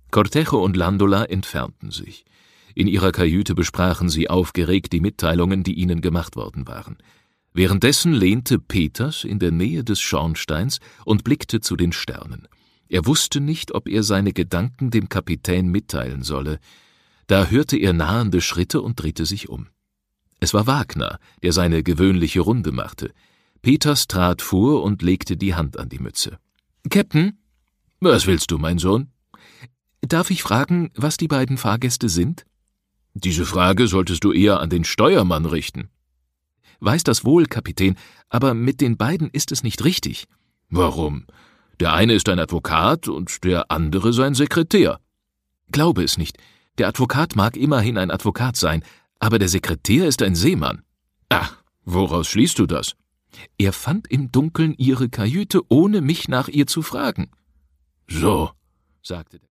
Cortejo und Landola entfernten sich. In ihrer Kajüte besprachen sie aufgeregt die Mitteilungen, die ihnen gemacht worden waren. Währenddessen lehnte Peters in der Nähe des Schornsteins und blickte zu den Sternen. Er wusste nicht, ob er seine Gedanken dem Kapitän mitteilen solle. Da hörte er nahende Schritte und drehte sich um. Es war Wagner, der seine gewöhnliche Runde machte. Peters trat vor und legte die Hand an die Mütze. »Captain?« »Was willst du, mein Sohn?« »Darf ich fragen, was die beiden Fahrgäste sind?« »Diese Frage solltest du eher an den Steuermann richten.« »Weiß das wohl, Kapitän, aber mit den beiden ist es nicht richtig.« »Warum? Der eine ist ein Advokat und der andere sein Sekretär.« »Glaube es nicht. Der Advokat mag immerhin ein Advokat sein, aber der Sekretär ist ein Seemann.« »Ach, woraus schließt du das?« »Er fand im Dunkeln Ihre Kajüte, ohne mich nach ihr zu fragen.« »So«, sagte der